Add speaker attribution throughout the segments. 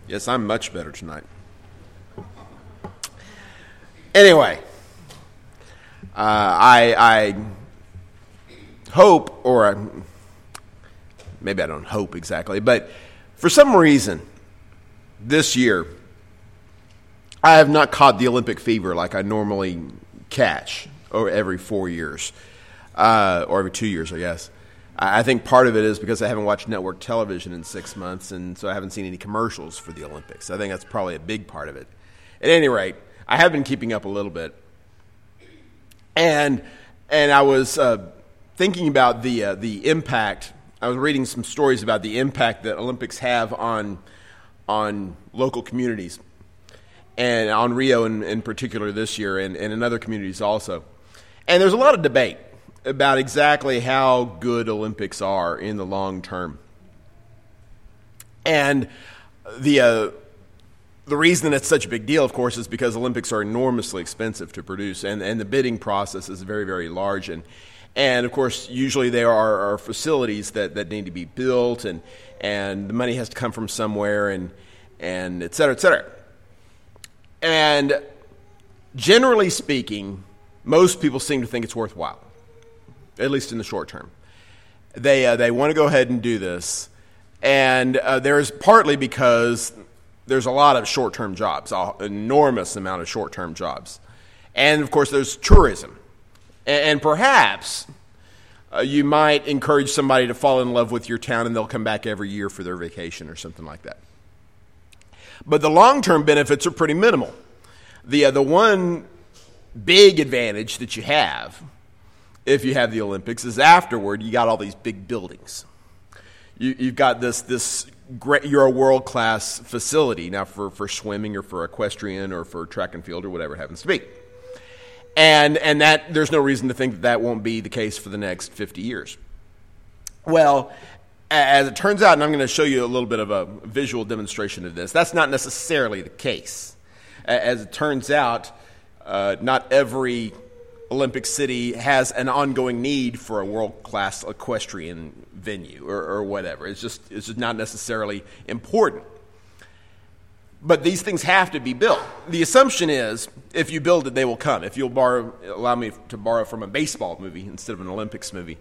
Speaker 1: Yes, I'm much better tonight. Anyway, I hope, or maybe I don't hope exactly, but for some reason this year I have not caught the Olympic fever like I normally catch over every 4 years, or every 2 years, I guess. I think part of it is because I haven't watched network television in 6 months, and so I haven't seen any commercials for the Olympics. I think that's probably a big part of it. At any rate, I have been keeping up a little bit. And I was thinking about the impact. I was reading some stories about the impact that Olympics have on local communities, and on Rio in particular this year, and in other communities also. And there's a lot of debate about exactly how good Olympics are in the long term. And the reason it's such a big deal, of course, is because Olympics are enormously expensive to produce, and the bidding process is very, very large. And of course, usually there are facilities that need to be built, and the money has to come from somewhere, and et cetera, et cetera. And generally speaking, most people seem to think it's worthwhile, at least in the short term. They want to go ahead and do this, and there's partly because there's a lot of short-term jobs, an enormous amount of short-term jobs. And, of course, there's tourism. And perhaps you might encourage somebody to fall in love with your town, and they'll come back every year for their vacation or something like that. But the long-term benefits are pretty minimal. The one big advantage that you have if you have the Olympics is afterward you got all these big buildings. You've got this great, you're a world-class facility now for swimming or for equestrian or for track and field or whatever it happens to be. And that there's no reason to think that won't be the case for the next 50 years. Well, as it turns out, and I'm going to show you a little bit of a visual demonstration of this, that's not necessarily the case. As it turns out, not every Olympic city has an ongoing need for a world-class equestrian venue or whatever. It's just not necessarily important. But these things have to be built. The assumption is, if you build it, they will come. If you'll allow me to borrow from a baseball movie instead of an Olympics movie,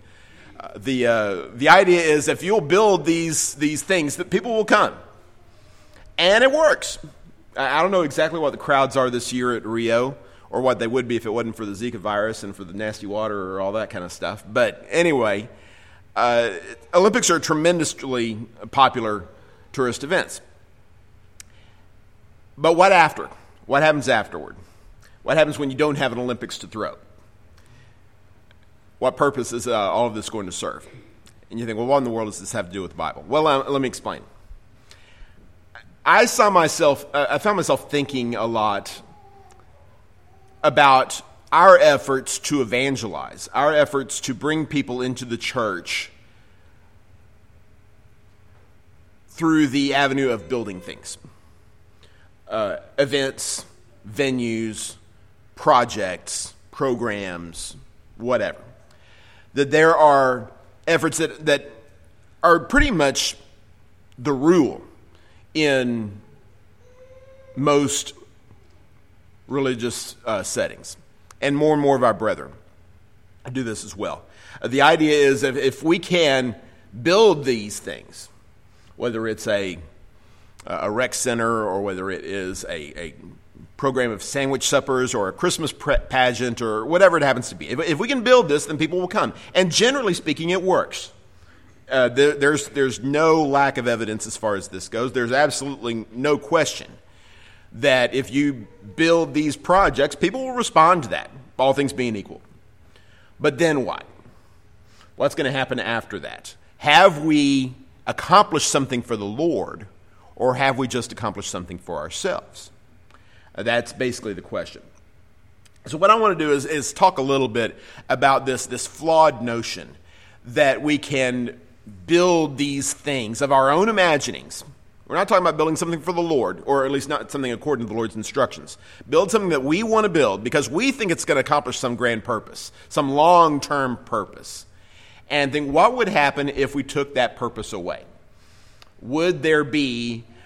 Speaker 1: the idea is if you'll build these things, that people will come, and it works. I don't know exactly what the crowds are this year at Rio, or what they would be if it wasn't for the Zika virus and for the nasty water or all that kind of stuff. But anyway, Olympics are tremendously popular tourist events. But what after? What happens afterward? What happens when you don't have an Olympics to throw? What purpose is all of this going to serve? And you think, well, what in the world does this have to do with the Bible? Well, let me explain. I found myself thinking a lot about our efforts to evangelize, our efforts to bring people into the church through the avenue of building things. Events, venues, projects, programs, whatever. That there are efforts that are pretty much the rule in most religious settings. And more of our brethren do this as well. The idea is if we can build these things, whether it's a rec center or whether it is a program of sandwich suppers or a Christmas pageant or whatever it happens to be. If we can build this, then people will come. And generally speaking, it works. There's no lack of evidence as far as this goes. There's absolutely no question that if you build these projects, people will respond to that, all things being equal. But then what? What's going to happen after that? Have we accomplished something for the Lord, or have we just accomplished something for ourselves? That's basically the question. So what I want to do is talk a little bit about this flawed notion that we can build these things of our own imaginings. We're not talking about building something for the Lord, or at least not something according to the Lord's instructions. Build something that we want to build because we think it's going to accomplish some grand purpose, some long-term purpose. And think, what would happen if we took that purpose away? Would there be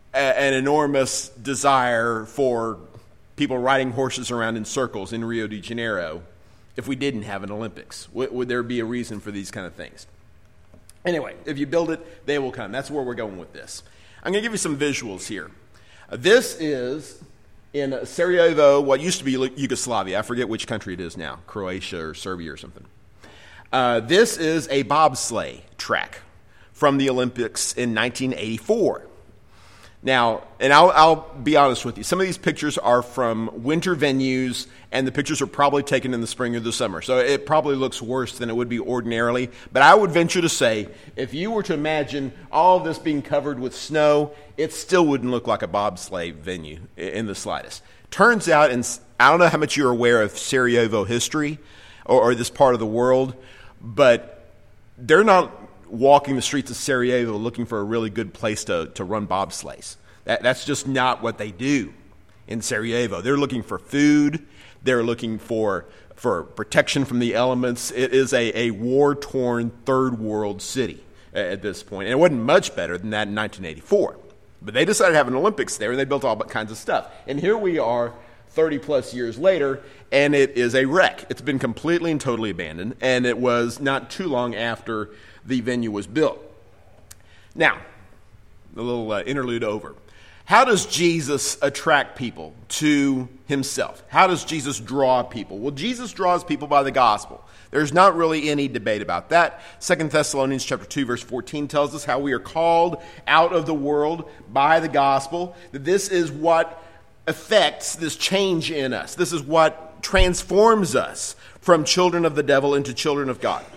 Speaker 1: an enormous desire for people riding horses around in circles in Rio de Janeiro if we didn't have an Olympics? Would there be a reason for these kind of things? Anyway, if you build it, they will come. That's where we're going with this. I'm going to give you some visuals here. This is in Sarajevo, what used to be Yugoslavia. I forget which country it is now, Croatia or Serbia or something. This is a bobsleigh track from the Olympics in 1984. Now, and I'll be honest with you, some of these pictures are from winter venues, and the pictures are probably taken in the spring or the summer. So it probably looks worse than it would be ordinarily. But I would venture to say, if you were to imagine all of this being covered with snow, it still wouldn't look like a bobsleigh venue in the slightest. Turns out, and I don't know how much you're aware of Sarajevo history or this part of the world, but they're not walking the streets of Sarajevo looking for a really good place to run bobsleighs. That's just not what they do in Sarajevo. They're looking for food. They're looking for protection from the elements. It is a war-torn third world city at this point. And it wasn't much better than that in 1984. But they decided to have an Olympics there, and they built all kinds of stuff. And here we are 30-plus years later, and it is a wreck. It's been completely and totally abandoned, and it was not too long after the venue was built. Now, a little interlude over. How does Jesus attract people to himself? How does Jesus draw people? Well, Jesus draws people by the gospel. There's not really any debate about that. 2 Thessalonians chapter 2, verse 14 tells us how we are called out of the world by the gospel, that this is what affects this change in us. This is what transforms us from children of the devil into children of God.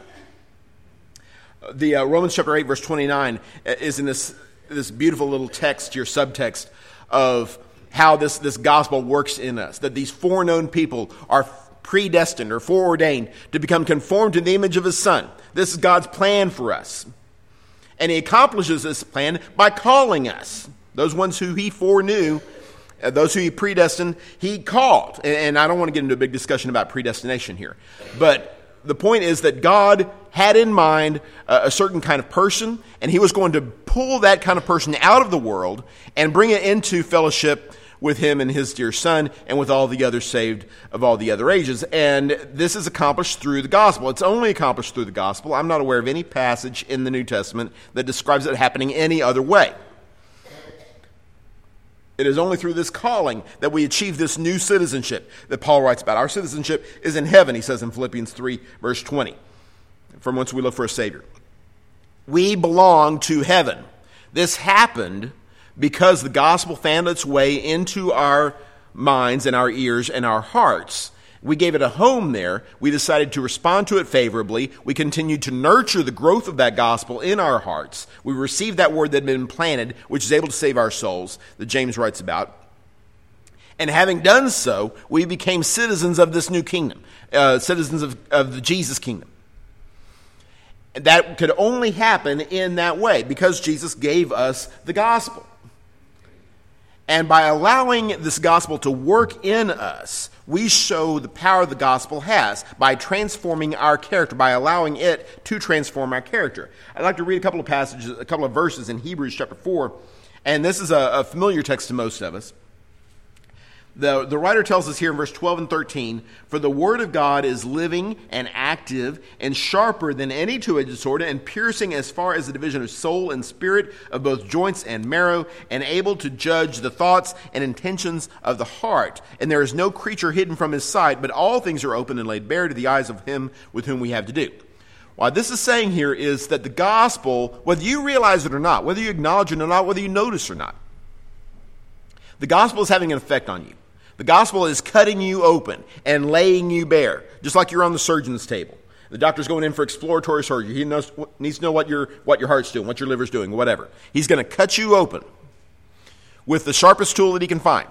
Speaker 1: The Romans chapter 8, verse 29 is in this beautiful little text, your subtext, of how this gospel works in us, that these foreknown people are predestined or foreordained to become conformed to the image of his Son. This is God's plan for us. And he accomplishes this plan by calling us. Those ones who he foreknew, those who he predestined, he called. And I don't want to get into a big discussion about predestination here. But the point is that God had in mind a certain kind of person, and he was going to pull that kind of person out of the world and bring it into fellowship with him and his dear Son and with all the others saved of all the other ages. And this is accomplished through the gospel. It's only accomplished through the gospel. I'm not aware of any passage in the New Testament that describes it happening any other way. It is only through this calling that we achieve this new citizenship that Paul writes about. Our citizenship is in heaven, he says in Philippians 3, verse 20, from whence we look for a Savior. We belong to heaven. This happened because the gospel found its way into our minds and our ears and our hearts. We gave it a home there. We decided to respond to it favorably. We continued to nurture the growth of that gospel in our hearts. We received that word that had been planted, which is able to save our souls, that James writes about. And having done so, we became citizens of this new kingdom, citizens of the Jesus kingdom. That could only happen in that way because Jesus gave us the gospel. And by allowing this gospel to work in us, we show the power the gospel has by transforming our character, by allowing it to transform our character. I'd like to read a couple of passages, a couple of verses in Hebrews chapter 4, and this is a familiar text to most of us. The writer tells us here in verse 12 and 13, "For the word of God is living and active and sharper than any two-edged sword and piercing as far as the division of soul and spirit, of both joints and marrow, and able to judge the thoughts and intentions of the heart. And there is no creature hidden from his sight, but all things are open and laid bare to the eyes of him with whom we have to do." What this is saying here is that the gospel, whether you realize it or not, whether you acknowledge it or not, whether you notice or not, the gospel is having an effect on you. The gospel is cutting you open and laying you bare, just like you're on the surgeon's table. The doctor's going in for exploratory surgery. He needs to know what your heart's doing, what your liver's doing, whatever. He's going to cut you open with the sharpest tool that he can find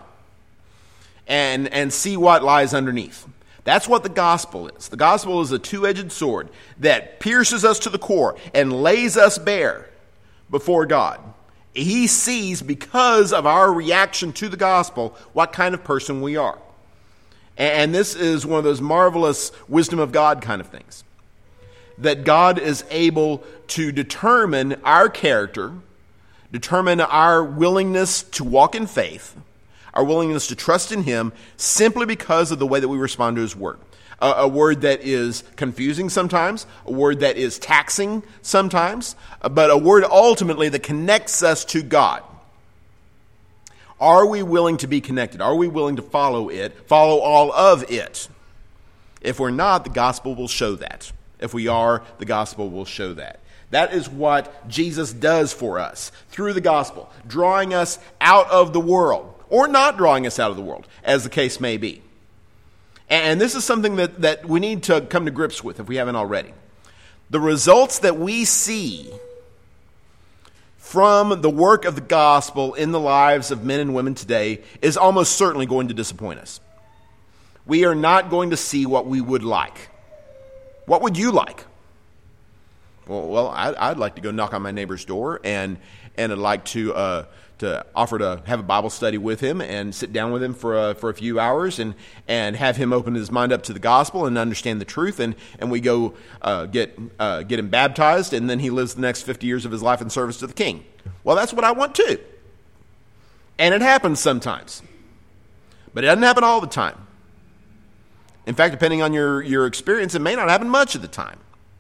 Speaker 1: and see what lies underneath. That's what the gospel is. The gospel is a two-edged sword that pierces us to the core and lays us bare before God. He sees, because of our reaction to the gospel, what kind of person we are. And this is one of those marvelous wisdom of God kind of things. That God is able to determine our character, determine our willingness to walk in faith, our willingness to trust in him, simply because of the way that we respond to his word. A word that is confusing sometimes, a word that is taxing sometimes, but a word ultimately that connects us to God. Are we willing to be connected? Are we willing to follow it, follow all of it? If we're not, the gospel will show that. If we are, the gospel will show that. That is what Jesus does for us through the gospel, drawing us out of the world, or not drawing us out of the world, as the case may be. And this is something that we need to come to grips with if we haven't already. The results that we see from the work of the gospel in the lives of men and women today is almost certainly going to disappoint us. We are not going to see what we would like. What would you like? Well, I'd like to go knock on my neighbor's door, and I'd like to offer to have a Bible study with him and sit down with him for a few hours and have him open his mind up to the gospel and understand the truth, and we go get him baptized, and then he lives the next 50 years of his life in service to the King. Well, that's what I want too. And it happens sometimes. But it doesn't happen all the time. In fact, depending on your experience, it may not happen much of the time.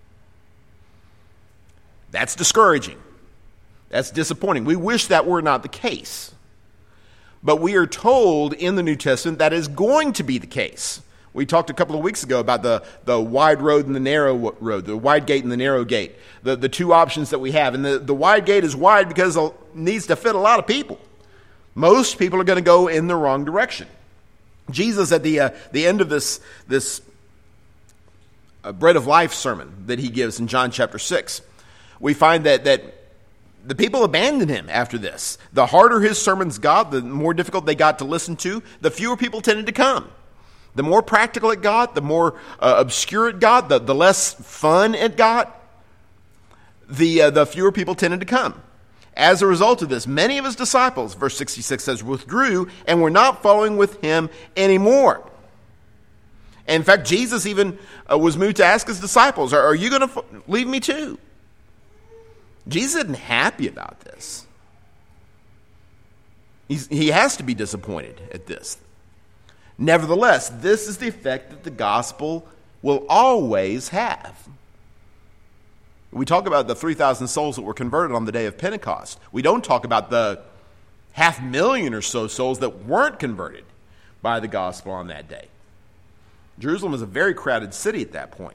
Speaker 1: That's discouraging. That's disappointing. We wish that were not the case. But we are told in the New Testament that is going to be the case. We talked a couple of weeks ago about the wide road and the narrow road, the wide gate and the narrow gate, the two options that we have. And the wide gate is wide because it needs to fit a lot of people. Most people are going to go in the wrong direction. Jesus, at the end of this Bread of Life sermon that he gives in John chapter 6, we find that the people abandoned him after this. The harder his sermons got, the more difficult they got to listen to, the fewer people tended to come. The more practical it got, the more obscure it got, the less fun it got, the fewer people tended to come. As a result of this, many of his disciples, verse 66 says, withdrew and were not following with him anymore. And in fact, Jesus even was moved to ask his disciples, are you going to leave me too? Jesus isn't happy about this. He has to be disappointed at this. Nevertheless, this is the effect that the gospel will always have. We talk about the 3,000 souls that were converted on the day of Pentecost. We don't talk about the 500,000 or so souls that weren't converted by the gospel on that day. Jerusalem was a very crowded city at that point.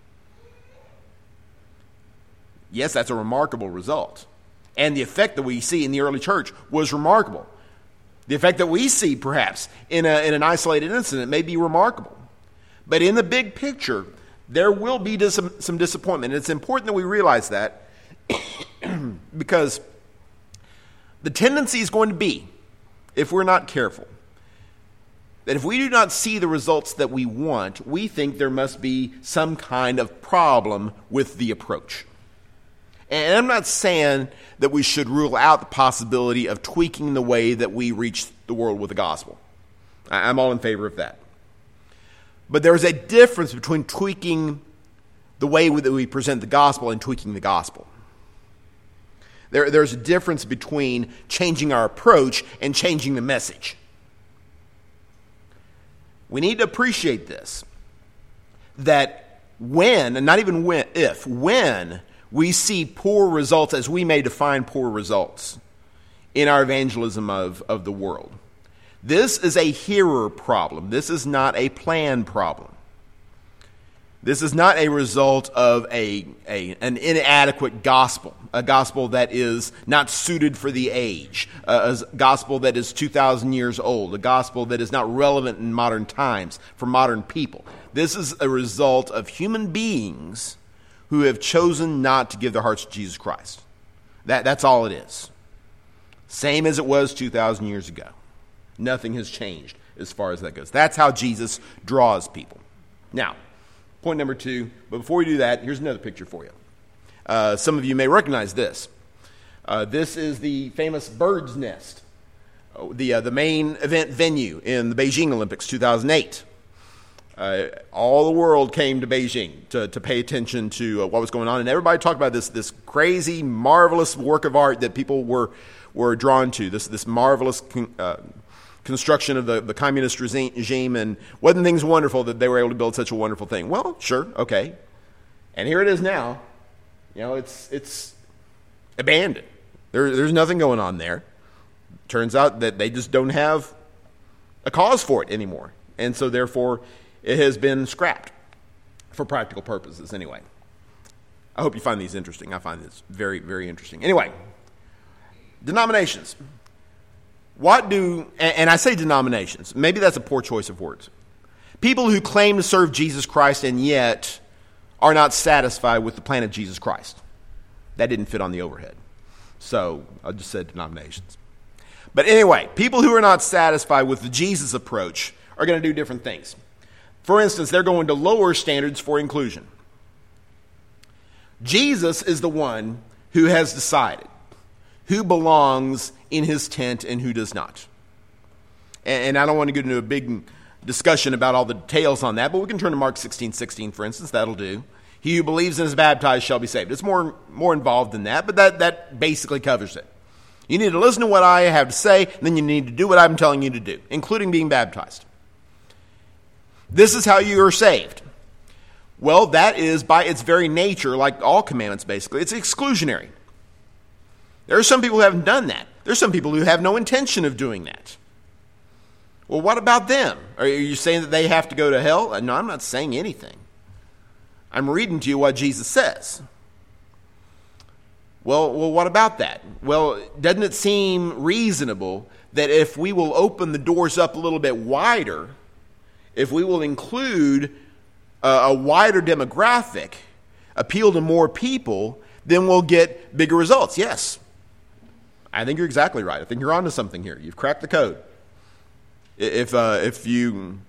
Speaker 1: Yes, that's a remarkable result. And the effect that we see in the early church was remarkable. The effect that we see, perhaps, in an isolated incident may be remarkable. But in the big picture, there will be some disappointment. And it's important that we realize that because the tendency is going to be, if we're not careful, that if we do not see the results that we want, we think there must be some kind of problem with the approach. And I'm not saying that we should rule out the possibility of tweaking the way that we reach the world with the gospel. I'm all in favor of that. But there's a difference between tweaking the way that we present the gospel and tweaking the gospel. There's a difference between changing our approach and changing the message. We need to appreciate this, that when, and not even when, if, when we see poor results, as we may define poor results in our evangelism of the world, this is a hearer problem. This is not a plan problem. This is not a result of an inadequate gospel, a gospel that is not suited for the age, a gospel that is 2,000 years old, a gospel that is not relevant in modern times for modern people. This is a result of human beings who have chosen not to give their hearts to Jesus Christ. That's all it is. Same as it was 2,000 years ago. Nothing has changed as far as that goes. That's how Jesus draws people. Now, point number 2, but before we do that, here's another picture for you. Some of you may recognize this. This is the famous bird's nest, the main event venue in the Beijing Olympics 2008. All the world came to Beijing to pay attention to what was going on, and everybody talked about this crazy, marvelous work of art that people were drawn to. This marvelous construction of the communist regime, and wasn't things wonderful that they were able to build such a wonderful thing? Well, sure, okay, and here it is now. It's abandoned. There's nothing going on there. Turns out that they just don't have a cause for it anymore, and so therefore it has been scrapped for practical purposes anyway. I hope you find these interesting. I find this very, very interesting. Anyway, denominations. And I say denominations, maybe that's a poor choice of words. People who claim to serve Jesus Christ and yet are not satisfied with the plan of Jesus Christ. That didn't fit on the overhead. So I just said denominations. But anyway, people who are not satisfied with the Jesus approach are going to do different things. For instance, they're going to lower standards for inclusion. Jesus is the one who has decided who belongs in his tent and who does not. And I don't want to get into a big discussion about all the details on that, but we can turn to Mark 16:16, for instance. That'll do. He who believes and is baptized shall be saved. It's more involved than that, but that basically covers it. You need to listen to what I have to say, and then you need to do what I'm telling you to do, including being baptized. This is how you are saved. Well, that is by its very nature, like all commandments basically, it's exclusionary. There are some people who haven't done that. There's some people who have no intention of doing that. Well, what about them? Are you saying that they have to go to hell? No, I'm not saying anything. I'm reading to you what Jesus says. Well, what about that? Well, doesn't it seem reasonable that if we will open the doors up a little bit wider, if we will include a wider demographic, appeal to more people, then we'll get bigger results? Yes. I think you're exactly right. I think you're onto something here. You've cracked the code. If you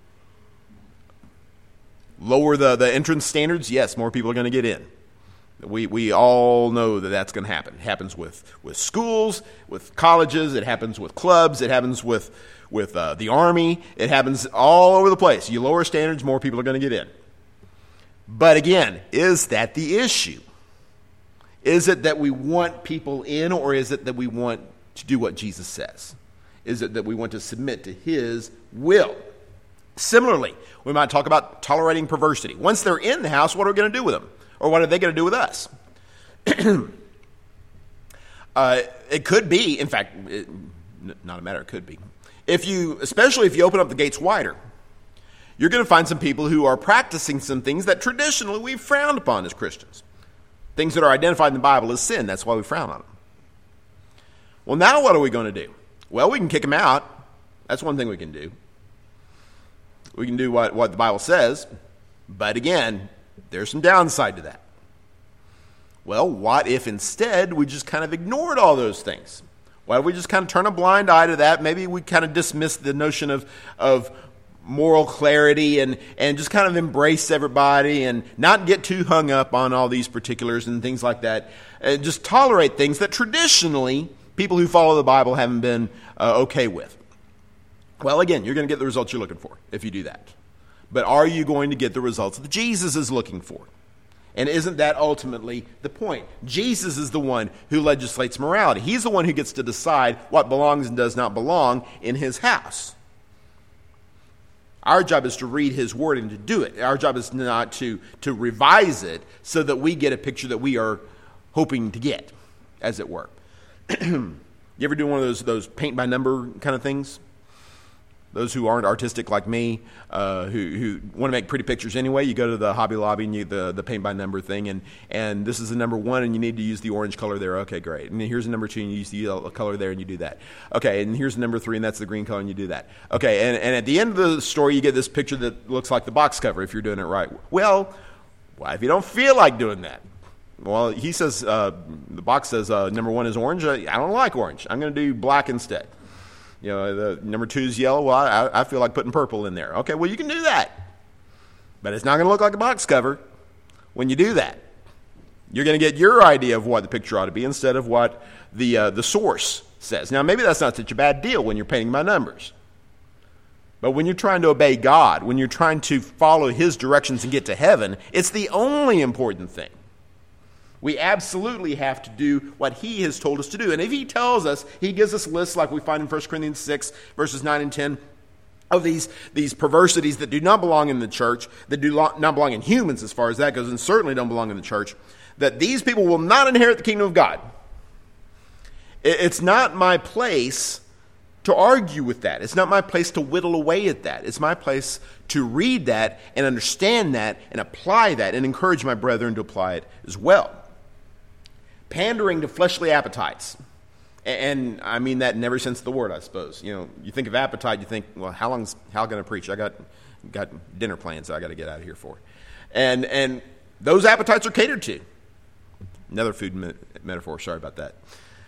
Speaker 1: lower the entrance standards, yes, more people are going to get in. We all know that that's going to happen. It happens with schools, with colleges. It happens with clubs. It happens with the Army. It happens all over the place. You lower standards, more people are going to get in. But again, is that the issue? Is it that we want people in, or is it that we want to do what Jesus says? Is it that we want to submit to his will? Similarly, we might talk about tolerating perversity. Once they're in the house, what are we going to do with them? Or what are they going to do with us? It could be, in fact, not a matter, it could be. Especially if you open up the gates wider, you're going to find some people who are practicing some things that traditionally we've frowned upon as Christians. Things that are identified in the Bible as sin. That's why we frown on them. Well, now what are we going to do? Well, we can kick them out. That's one thing we can do. We can do what the Bible says. But again, there's some downside to that. Well, what if instead we just kind of ignored all those things? Why don't we just kind of turn a blind eye to that? Maybe we kind of dismiss the notion of moral clarity and just kind of embrace everybody and not get too hung up on all these particulars and things like that. And just tolerate things that traditionally people who follow the Bible haven't been okay with. Well, again, you're going to get the results you're looking for if you do that. But are you going to get the results that Jesus is looking for? And isn't that ultimately the point? Jesus is the one who legislates morality. He's the one who gets to decide what belongs and does not belong in his house. Our job is to read his word and to do it. Our job is not to revise it so that we get a picture that we are hoping to get, as it were. You ever do one of those paint by number kind of things? Those who aren't artistic like me, who want to make pretty pictures anyway, you go to the Hobby Lobby and you the paint by number thing, and this is the number 1, and you need to use the orange color there. Okay, great. And then here's the number 2, and you use the yellow color there, and you do that. Okay, and here's the number 3, and that's the green color, and you do that. Okay, and at the end of the story, you get this picture that looks like the box cover if you're doing it right. Well, why if you don't feel like doing that? Well, he says, the box says number 1 is orange. I don't like orange. I'm going to do black instead. You know, the number 2 is yellow. Well, I feel like putting purple in there. Okay, well, you can do that. But it's not going to look like a box cover when you do that. You're going to get your idea of what the picture ought to be instead of what the source says. Now, maybe that's not such a bad deal when you're painting by numbers. But when you're trying to obey God, when you're trying to follow His directions and get to heaven, it's the only important thing. We absolutely have to do what He has told us to do. And if He tells us, He gives us lists like we find in 1 Corinthians 6, verses 9 and 10, of these perversities that do not belong in the church, that do not belong in humans as far as that goes, and certainly don't belong in the church, that these people will not inherit the kingdom of God. It's not my place to argue with that. It's not my place to whittle away at that. It's my place to read that and understand that and apply that and encourage my brethren to apply it as well. Pandering to fleshly appetites. And I mean that in every sense of the word, I suppose. You know, you think of appetite, you think, well, how long's Hal going to preach? I got dinner plans I got to get out of here for. And those appetites are catered to. Another food metaphor, sorry about that.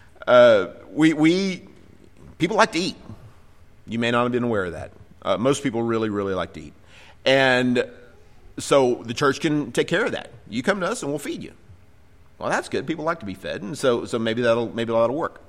Speaker 1: People like to eat. You may not have been aware of that. Most people really, really like to eat. And so the church can take care of that. You come to us and we'll feed you. Well, that's good. People like to be fed, and so maybe that'll work.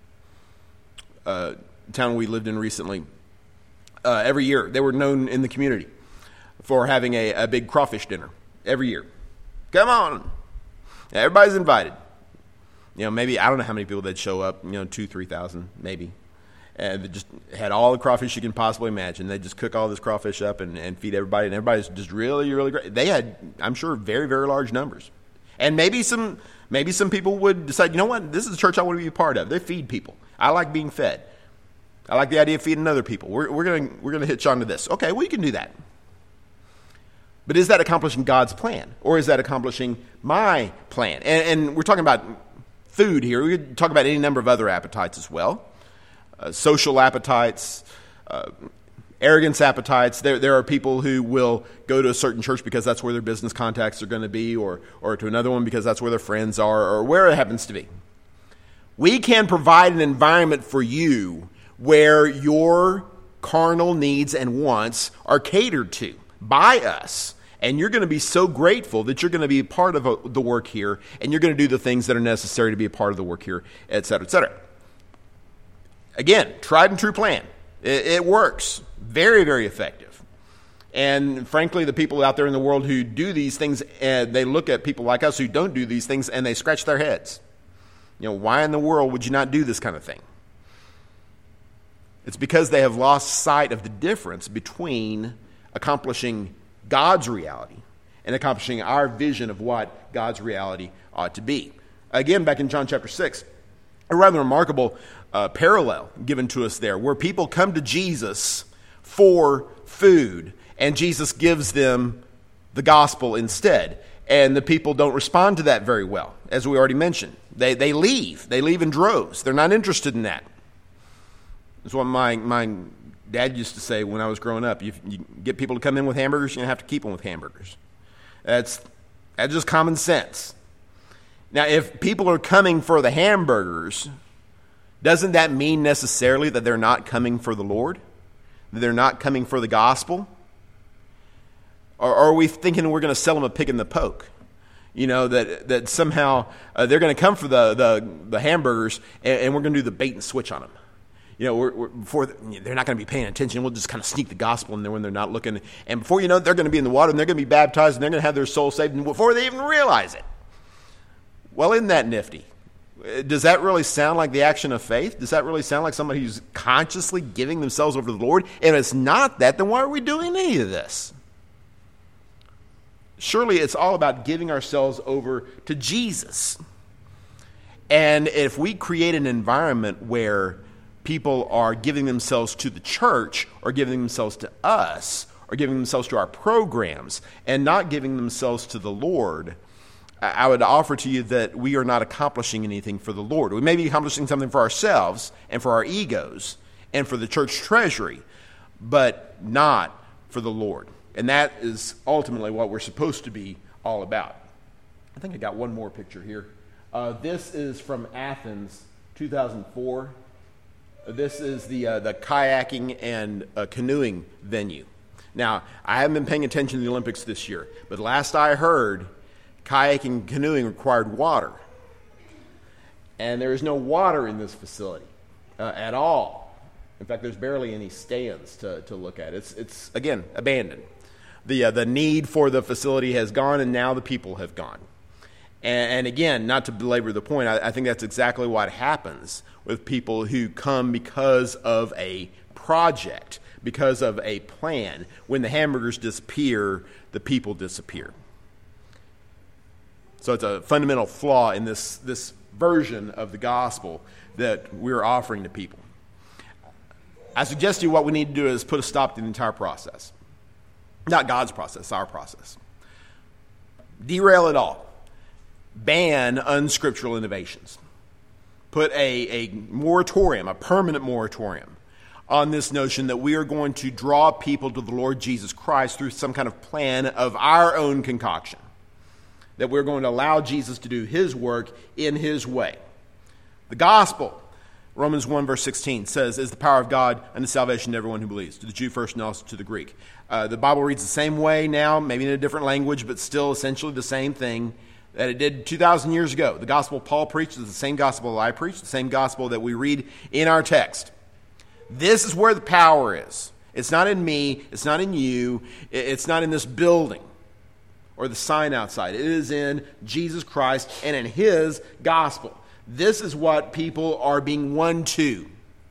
Speaker 1: Town we lived in recently, every year they were known in the community for having a big crawfish dinner every year. Come on, everybody's invited. You know, maybe I don't know how many people they'd show up. 2,000-3,000 maybe, and they just had all the crawfish you can possibly imagine. They just cook all this crawfish up and feed everybody, and everybody's just really, really great. They had, I'm sure, very, very large numbers. And maybe some people would decide, you know what, this is a church I want to be a part of. They feed people. I like being fed. I like the idea of feeding other people. We're gonna hitch on to this. Okay, well, you can do that. But is that accomplishing God's plan, or is that accomplishing my plan? And we're talking about food here. We could talk about any number of other appetites as well, social appetites. Arrogance appetites. There are people who will go to a certain church because that's where their business contacts are going to be, or to another one because that's where their friends are, or where it happens to be. We can provide an environment for you where your carnal needs and wants are catered to by us. And you're going to be so grateful that you're going to be a part of the work here, and you're going to do the things that are necessary to be a part of the work here, et cetera, et cetera. Again, tried and true plan. It works. Very, very effective. And frankly, the people out there in the world who do these things, they look at people like us who don't do these things, and they scratch their heads. Why in the world would you not do this kind of thing? It's because they have lost sight of the difference between accomplishing God's reality and accomplishing our vision of what God's reality ought to be. Again, back in John chapter 6, a rather remarkable parallel given to us there, where people come to Jesus for food, and Jesus gives them the gospel instead. And the people don't respond to that very well, as we already mentioned. They leave. They leave in droves. They're not interested in that. That's what my dad used to say when I was growing up. You get people to come in with hamburgers, you have to keep them with hamburgers. That's just common sense. Now, if people are coming for the hamburgers, doesn't that mean necessarily that they're not coming for the Lord? That they're not coming for the gospel? Or are we thinking we're going to sell them a pig in the poke? That somehow they're going to come for the hamburgers, and we're going to do the bait and switch on them. They're not going to be paying attention. We'll just kind of sneak the gospel in there when they're not looking. And before you know it, they're going to be in the water, and they're going to be baptized, and they're going to have their soul saved before they even realize it. Well, isn't that nifty? Does that really sound like the action of faith? Does that really sound like somebody who's consciously giving themselves over to the Lord? If it's not that, then why are we doing any of this? Surely it's all about giving ourselves over to Jesus. And if we create an environment where people are giving themselves to the church, or giving themselves to us, or giving themselves to our programs, and not giving themselves to the Lord, I would offer to you that we are not accomplishing anything for the Lord. We may be accomplishing something for ourselves and for our egos and for the church treasury, but not for the Lord. And that is ultimately what we're supposed to be all about. I think I got one more picture here. This is from Athens, 2004. This is the kayaking and canoeing venue. Now, I haven't been paying attention to the Olympics this year, but last I heard, kayaking and canoeing required water. And there is no water in this facility at all. In fact, there's barely any stands to look at. It's again, abandoned. The need for the facility has gone, and now the people have gone. And again, not to belabor the point, I think that's exactly what happens with people who come because of a project, because of a plan. When the hamburgers disappear, the people disappear. So it's a fundamental flaw in this version of the gospel that we're offering to people. I suggest to you what we need to do is put a stop to the entire process. Not God's process, our process. Derail it all. Ban unscriptural innovations. Put a moratorium, a permanent moratorium, on this notion that we are going to draw people to the Lord Jesus Christ through some kind of plan of our own concoction. That we're going to allow Jesus to do his work in his way. The gospel, Romans 1 verse 16, says, is the power of God unto salvation to everyone who believes, to the Jew first and also to the Greek. The Bible reads the same way now, maybe in a different language, but still essentially the same thing that it did 2,000 years ago. The gospel Paul preached is the same gospel that I preach, the same gospel that we read in our text. This is where the power is. It's not in me, it's not in you, it's not in this building or the sign outside. It is in Jesus Christ and in his gospel. This is what people are being won to,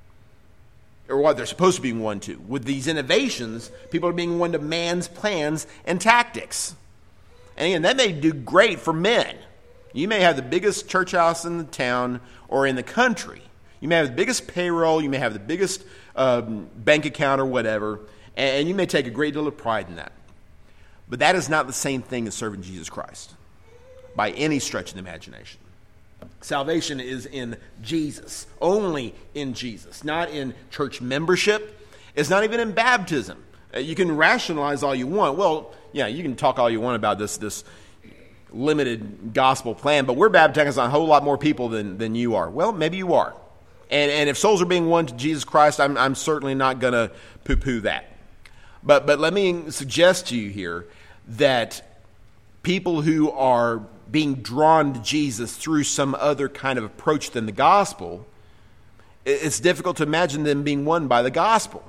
Speaker 1: or what they're supposed to be won to. With these innovations, people are being won to man's plans and tactics. And again, that may do great for men. You may have the biggest church house in the town or in the country. You may have the biggest payroll. You may have the biggest bank account or whatever. And you may take a great deal of pride in that. But that is not the same thing as serving Jesus Christ by any stretch of the imagination. Salvation is in Jesus, only in Jesus, not in church membership. It's not even in baptism. You can rationalize all you want. Well, yeah, you can talk all you want about this limited gospel plan, but we're baptizing a whole lot more people than you are. Well, maybe you are. And if souls are being won to Jesus Christ, I'm certainly not going to poo-poo that. But let me suggest to you here that people who are being drawn to Jesus through some other kind of approach than the gospel, it's difficult to imagine them being won by the gospel.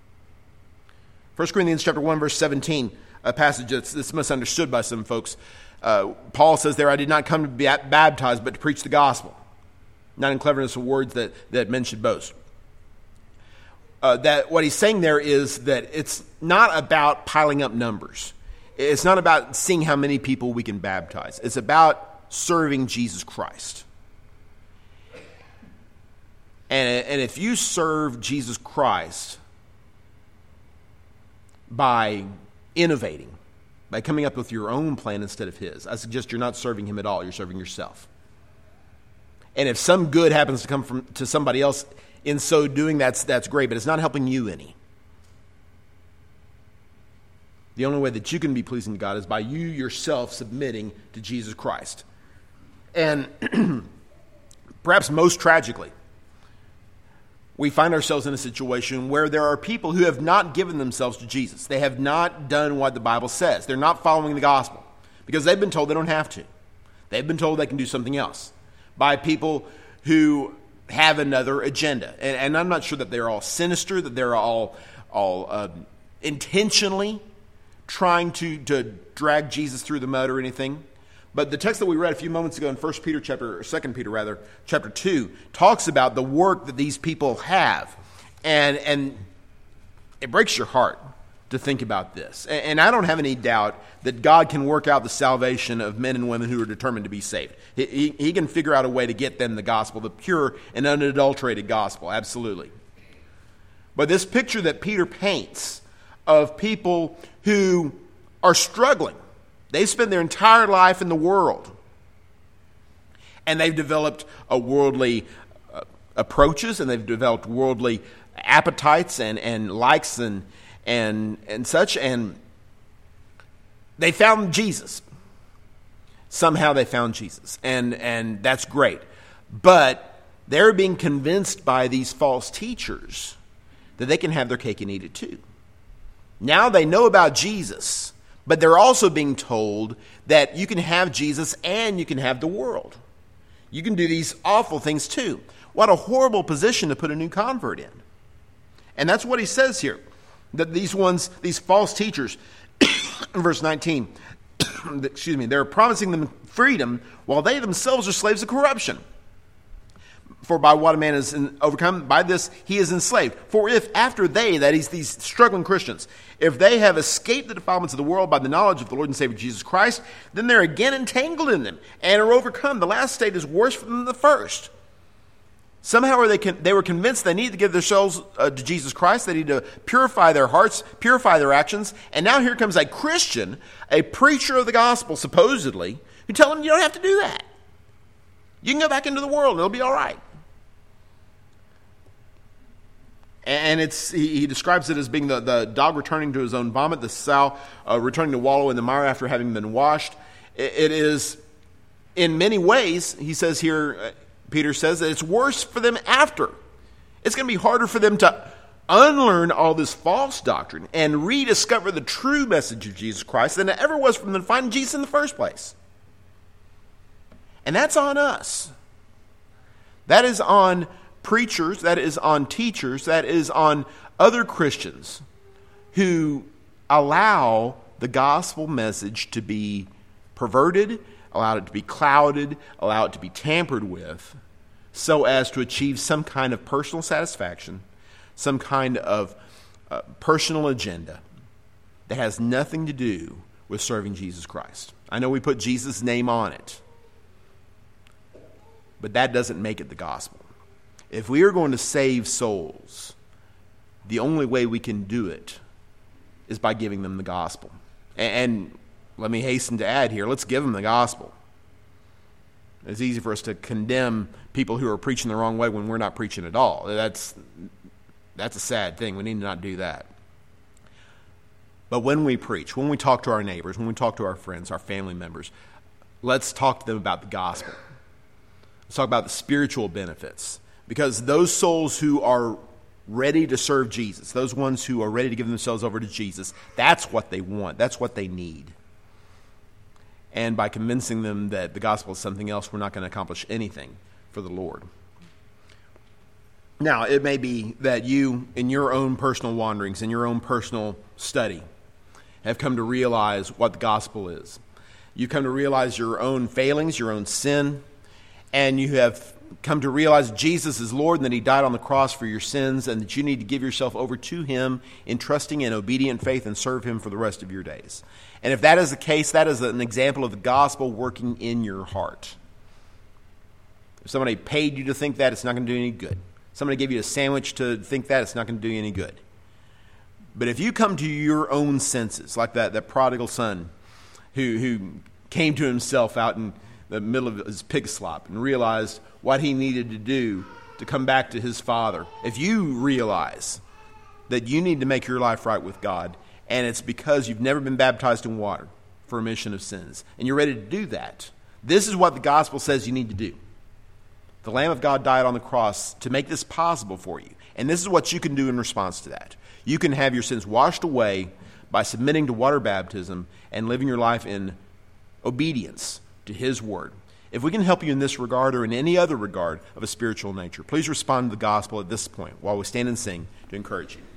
Speaker 1: 1 Corinthians chapter 1, verse 17, a passage that's misunderstood by some folks. Paul says there, I did not come to be baptized, but to preach the gospel. Not in cleverness of words that men should boast. That what he's saying there is that it's not about piling up numbers. It's not about seeing how many people we can baptize. It's about serving Jesus Christ. And if you serve Jesus Christ by innovating, by coming up with your own plan instead of his, I suggest you're not serving him at all. You're serving yourself. And if some good happens to come to somebody else in so doing, that's great, but it's not helping you any. The only way that you can be pleasing to God is by you yourself submitting to Jesus Christ. And perhaps most tragically, we find ourselves in a situation where there are people who have not given themselves to Jesus. They have not done what the Bible says. They're not following the gospel because they've been told they don't have to. They've been told they can do something else by people who have another agenda. And I'm not sure that they're all sinister, that they're all intentionally trying to drag Jesus through the mud or anything. But the text that we read a few moments ago in 2 Peter chapter 2, talks about the work that these people have. And it breaks your heart to think about this. And I don't have any doubt that God can work out the salvation of men and women who are determined to be saved. He can figure out a way to get them the gospel, the pure and unadulterated gospel, absolutely. But this picture that Peter paints of people who are struggling, they've spent their entire life in the world, and they've developed worldly approaches, and they've developed worldly appetites and likes and such, and they found Jesus. Somehow they found Jesus, and that's great. But they're being convinced by these false teachers that they can have their cake and eat it too. Now they know about Jesus, but they're also being told that you can have Jesus and you can have the world. You can do these awful things too. What a horrible position to put a new convert in. And that's what he says here, that these false teachers, in verse 19, they're promising them freedom while they themselves are slaves of corruption. For by what a man is overcome, by this he is enslaved. For if after they, that is these struggling Christians, if they have escaped the defilements of the world by the knowledge of the Lord and Savior Jesus Christ, then they're again entangled in them and are overcome. The last state is worse than the first. Somehow they were convinced they needed to give themselves to Jesus Christ. They need to purify their hearts, purify their actions. And now here comes a Christian, a preacher of the gospel, supposedly, who tell them you don't have to do that. You can go back into the world and it'll be all right. And he describes it as being the dog returning to his own vomit, the sow returning to wallow in the mire after having been washed. It is, in many ways, he says here, Peter says, that it's worse for them after. It's going to be harder for them to unlearn all this false doctrine and rediscover the true message of Jesus Christ than it ever was for them to find Jesus in the first place. And that's on us. That is on preachers, that is on teachers, that is on other Christians who allow the gospel message to be perverted, allow it to be clouded, allow it to be tampered with, so as to achieve some kind of personal satisfaction, some kind of personal agenda that has nothing to do with serving Jesus Christ. I know we put Jesus' name on it, but that doesn't make it the gospel. If we are going to save souls, the only way we can do it is by giving them the gospel. And let me hasten to add here, let's give them the gospel. It's easy for us to condemn people who are preaching the wrong way when we're not preaching at all. That's a sad thing. We need to not do that. But when we preach, when we talk to our neighbors, when we talk to our friends, our family members, let's talk to them about the gospel. Let's talk about the spiritual benefits. Because those souls who are ready to serve Jesus, those ones who are ready to give themselves over to Jesus, that's what they want. That's what they need. And by convincing them that the gospel is something else, we're not going to accomplish anything for the Lord. Now, it may be that you, in your own personal wanderings, in your own personal study, have come to realize what the gospel is. You've come to realize your own failings, your own sin, and you have come to realize Jesus is Lord and that he died on the cross for your sins and that you need to give yourself over to him in trusting and obedient faith and serve him for the rest of your days. And if that is the case, that is an example of the gospel working in your heart. If somebody paid you to think that, it's not going to do any good. Somebody gave you a sandwich to think that, it's not going to do you any good. But if you come to your own senses, like that prodigal son who came to himself out in the middle of his pig slop and realized what he needed to do to come back to his father. If you realize that you need to make your life right with God, and it's because you've never been baptized in water for remission of sins, and you're ready to do that, this is what the gospel says you need to do. The Lamb of God died on the cross to make this possible for you. And this is what you can do in response to that. You can have your sins washed away by submitting to water baptism and living your life in obedience to his word. If we can help you in this regard or in any other regard of a spiritual nature, please respond to the gospel at this point while we stand and sing to encourage you.